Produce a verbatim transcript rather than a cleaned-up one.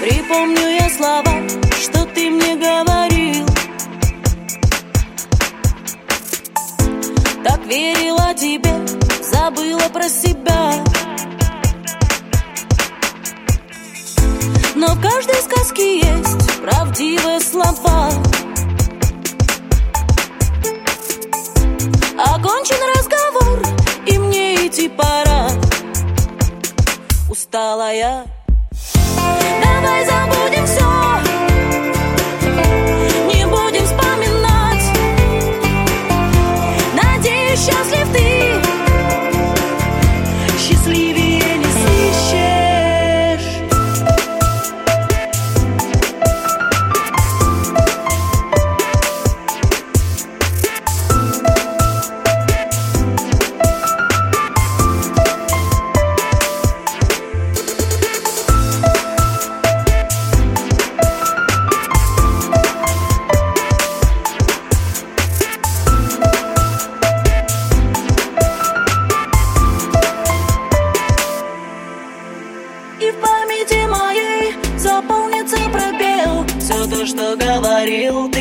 Припомню я слова, что ты мне говорил. Так верила тебе, забыла про себя. Но в каждой сказке есть правдивые слова. Окончен разговор, и мне идти пора. Устала я. Давай забудем все, не будем вспоминать. Надеюсь, счастлив ты, счастливее не сыщешь. И в памяти моей заполнится пробел. Все то, что говорил ты.